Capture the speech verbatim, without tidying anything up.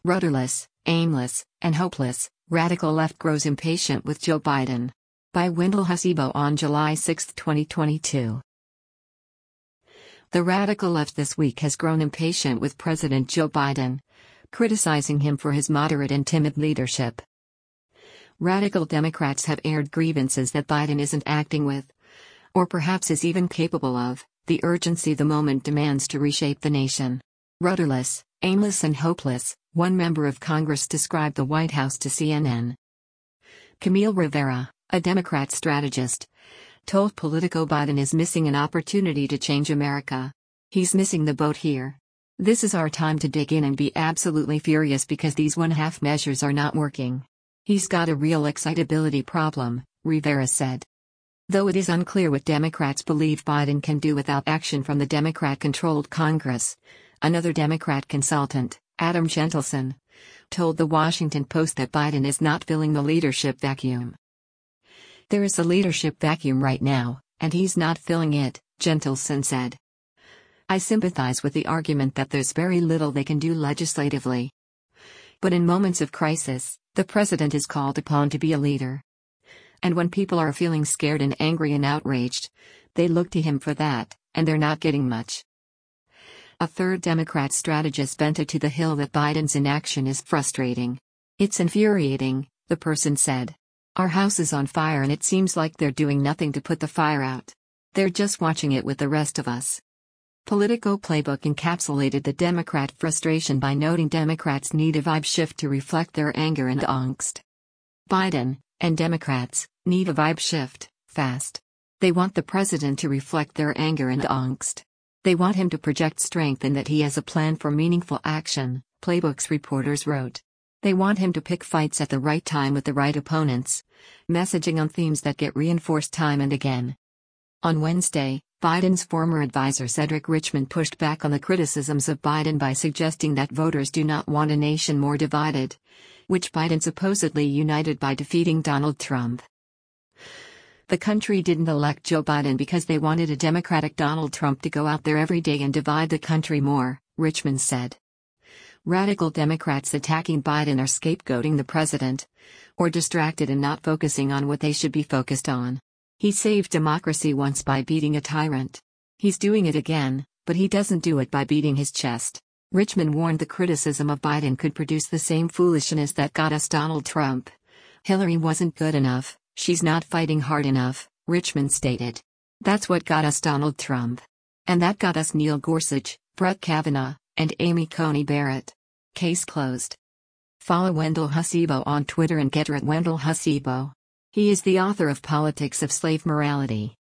Rudderless, aimless, and hopeless, radical left grows impatient with Joe Biden. By Wendell Hasibo on July sixth, twenty twenty-two. The radical left this week has grown impatient with President Joe Biden, criticizing him for his moderate and timid leadership. Radical Democrats have aired grievances that Biden isn't acting with, or perhaps is even capable of, the urgency the moment demands to reshape the nation. Rudderless, aimless and hopeless, one member of Congress described the White House to C N N. Camille Rivera, a Democrat strategist, told Politico Biden is missing an opportunity to change America. He's missing the boat here. This is our time to dig in and be absolutely furious because these one-half measures are not working. He's got a real excitability problem, Rivera said. Though it is unclear what Democrats believe Biden can do without action from the Democrat-controlled Congress, another Democrat consultant, Adam Gentleson, told The Washington Post that Biden is not filling the leadership vacuum. There is a leadership vacuum right now, and he's not filling it, Gentleson said. I sympathize with the argument that there's very little they can do legislatively. But in moments of crisis, the president is called upon to be a leader. And when people are feeling scared and angry and outraged, they look to him for that, and they're not getting much. A third Democrat strategist vented to the Hill that Biden's inaction is frustrating. It's infuriating, the person said. Our house is on fire and it seems like they're doing nothing to put the fire out. They're just watching it with the rest of us. Politico Playbook encapsulated the Democrat frustration by noting Democrats need a vibe shift to reflect their anger and angst. Biden, and Democrats, need a vibe shift, fast. They want the president to reflect their anger and angst. They want him to project strength and that he has a plan for meaningful action, Playbook's reporters wrote. They want him to pick fights at the right time with the right opponents, messaging on themes that get reinforced time and again. On Wednesday, Biden's former advisor Cedric Richmond pushed back on the criticisms of Biden by suggesting that voters do not want a nation more divided, which Biden supposedly united by defeating Donald Trump. The country didn't elect Joe Biden because they wanted a Democratic Donald Trump to go out there every day and divide the country more, Richmond said. Radical Democrats attacking Biden are scapegoating the president, or distracted and not focusing on what they should be focused on. He saved democracy once by beating a tyrant. He's doing it again, but he doesn't do it by beating his chest. Richmond warned the criticism of Biden could produce the same foolishness that got us Donald Trump. Hillary wasn't good enough, she's not fighting hard enough, Richmond stated. That's what got us Donald Trump. And that got us Neil Gorsuch, Brett Kavanaugh, and Amy Coney Barrett. Case closed. Follow Wendell Hasibo on Twitter and get at Wendell Hasibo. He is the author of Politics of Slave Morality.